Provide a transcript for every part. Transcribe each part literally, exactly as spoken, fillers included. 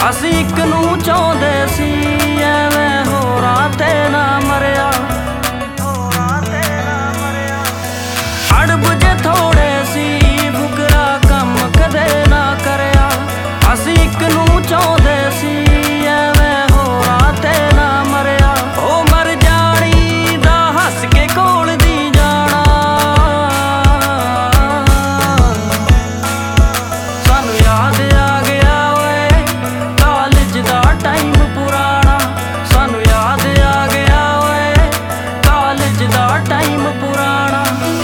ਅਸੀਂ ਇੱਕ ਨੂੰ ਚਾਹੁੰਦੇ ਸੀ ਐਵੇਂ ਹੋਰਾਂ ਤੇ ਨਾ ਮਰਿਆ। ਅੜਬ ਜੇ ਥੋੜੇ ਸੀ ਫੁਕਰਾ ਕੰਮ ਕਦੇ ਨਾ ਕਰਿਆ। ਅਸੀਂ ਇੱਕ ਨੂੰ ਚਾਹੁੰਦੇ ਸੀ ਐਵੇਂ ਹੋਰਾਂ ਤੇ ਨਾ ਮਰਿਆ। ਉਹ ਮਰ ਜਾਣੀ ਦਾ ਹੱਸ ਕੇ ਕੋਲ ਦੀ ਜਾਣਾ। ਸਾਨੂੰ ਯਾਦ ਆ ਗਿਆ ਓਏ ਕਾਲਜ ਦਾ ਟਾਈਮ ਪੁਰਾਣਾ। ਸਾਨੂੰ ਯਾਦ ਆ ਗਿਆ ਓਏ ਕਾਲਜ ਦਾ ਟਾਈਮ ਪੁਰਾਣਾ।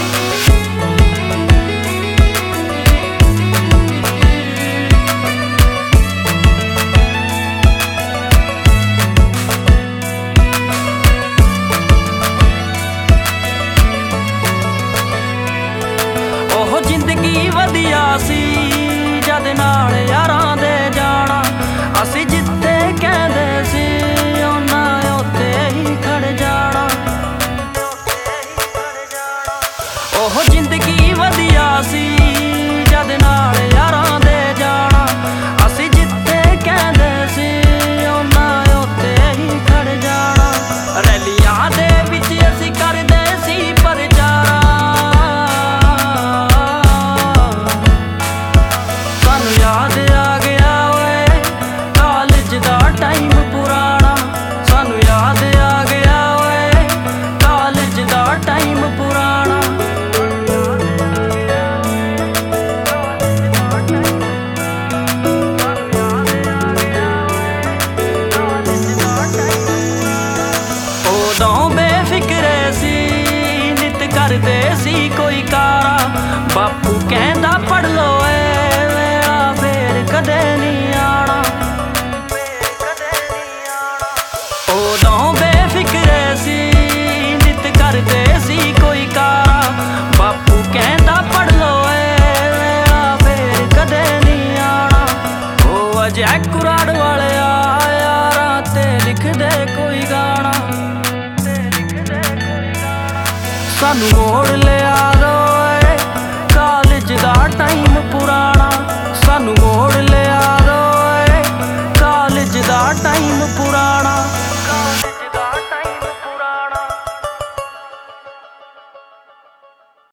ਉਹ ਜ਼ਿੰਦਗੀ ਵਧੀਆ ਸੀ ਜਦ ਨਾਲ ਯਾਰਾਂ ਦੇ ਜਾਣਾ। ਅਸੀਂ ਜਿੱਥੇ ਕਹਿੰਦੇ ਸੀ ਉਹਨਾਂ ਉੱਥੇ ਹੀ ਖੜ ਜਾਣਾ। ਉਹ ਜ਼ਿੰਦਗੀ ਵਧੀਆ ਸੀ ਜਦ ਨਾਲ ਯਾਰਾਂ ਦੇ ਜਾਣਾ। ਅਸੀਂ ਜਿੱਥੇ ਕਹਿੰਦੇ ਸੀ ਉਹਨਾਂ ਉੱਥੇ ਹੀ ਖੜ ਜਾਣਾ। ਰੈਲੀਆਂ ਦੇ ਵਿੱਚ ਅਸੀਂ ਕਰਦੇ ਸੀ ਪ੍ਰਚਾਰ। ਸਾਨੂੰ ਯਾਦ ਆ ਗਿਆ ਓਏ ਕਾਲਜ ਦਾ ਟਾਈਮ ਪੁਰਾਣਾ। ਸਾਨੂੰ ਯਾਦ ਆ ਗਿਆ ਓਏ ਕਾਲਜ ਦਾ ਟਾਈਮ ਪੁਰਾਣਾ। ਉਦੋਂ ਬੇਫਿਕਰੇ ਸੀ ਨਿਤ ਕਰਦੇ ਸੀ ਕੋਈ ਕਾਰਾ। ਬਾਪੂ ਕਹਿੰਦਾ ਪੜ੍ਹ ਲੋ ਏ ਵੇਲਾ ਫੇਰ ਕਦੇ ਨਹੀਂ ਆਣਾ। ਉਦੋਂ ਬੇਫਿਕਰੇ ਸੀ ਨਿਤ ਕਰਦੇ ਸੀ ਕੋਈ ਕਾਰਾ। ਬਾਪੂ ਕਹਿੰਦਾ ਪੜ੍ਹ ਲੋ ਏ ਵੇਲਾ ਫੇਰ ਕਦੇ ਨਹੀਂ ਆਣਾ। ਉਹ ਅਜੇ ਕੁਰਾੜ ਵਾਲਿਆ ਯਾਰਾਂ ਤੇ ਲਿਖਦੇ ਕੋਈ ਗਾਣਾ। ਸਾਨੂੰ ਮੋੜ ਲਿਆ